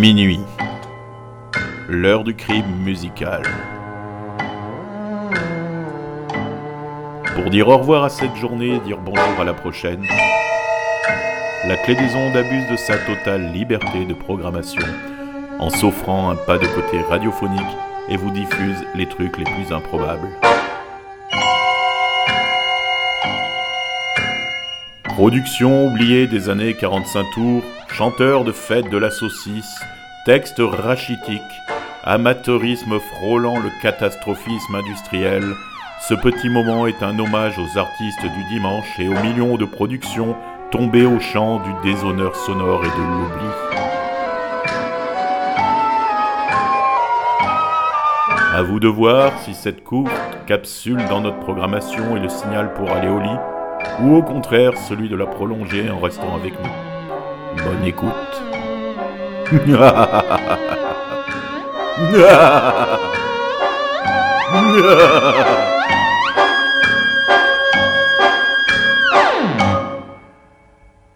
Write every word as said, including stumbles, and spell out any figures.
Minuit. L'heure du crime musical. Pour dire au revoir à cette journée et dire bonjour à la prochaine, la Clé des Ondes abuse de sa totale liberté de programmation en s'offrant un pas de côté radiophonique et vous diffuse les trucs les plus improbables. Production oubliée des années quarante-cinq tours, chanteur de fête de la saucisse, texte rachitique, amateurisme frôlant le catastrophisme industriel, ce petit moment est un hommage aux artistes du dimanche et aux millions de productions tombées au champ du déshonneur sonore et de l'oubli. À vous de voir si cette courte capsule dans notre programmation est le signal pour aller au lit, ou au contraire celui de la prolonger en restant avec nous. Bonne écoute.